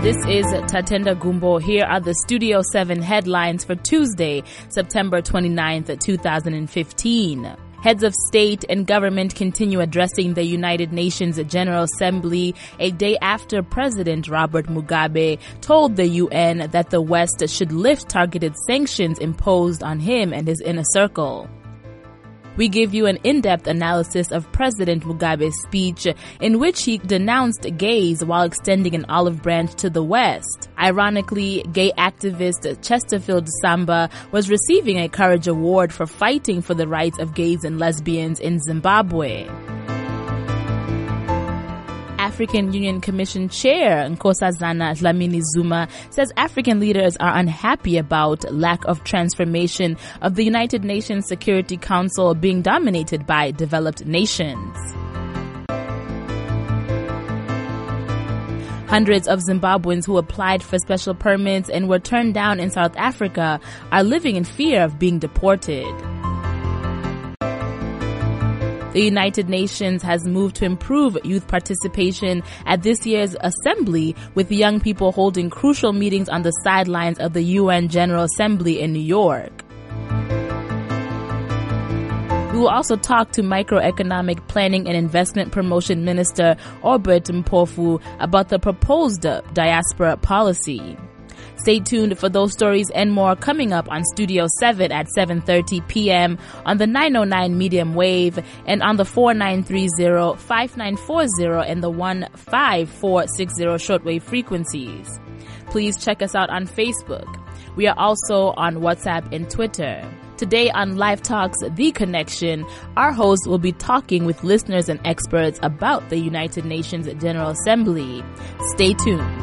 This is Tatenda Gumbo. Here are the Studio 7 headlines for Tuesday, September 29th, 2015. Heads of state and government continue addressing the United Nations General Assembly a day after President Robert Mugabe told the UN that the West should lift targeted sanctions imposed on him and his inner circle. We give you an in-depth analysis of President Mugabe's speech in which he denounced gays while extending an olive branch to the West. Ironically, gay activist Chesterfield Samba was receiving a Courage Award for fighting for the rights of gays and lesbians in Zimbabwe. African Union Commission Chair Nkosazana Dlamini Zuma says African leaders are unhappy about lack of transformation of the United Nations Security Council being dominated by developed nations. Hundreds of Zimbabweans who applied for special permits and were turned down in South Africa are living in fear of being deported. The United Nations has moved to improve youth participation at this year's assembly, with young people holding crucial meetings on the sidelines of the UN General Assembly in New York. We will also talk to Microeconomic Planning and Investment Promotion Minister Obert Mpofu about the proposed diaspora policy. Stay tuned for those stories and more coming up on Studio 7 at 7:30 p.m. on the 909 medium wave and on the 4930, 5940 and the 15460 shortwave frequencies. Please check us out on Facebook. We are also on WhatsApp and Twitter. Today on Live Talks The Connection, our host will be talking with listeners and experts about the United Nations General Assembly. Stay tuned.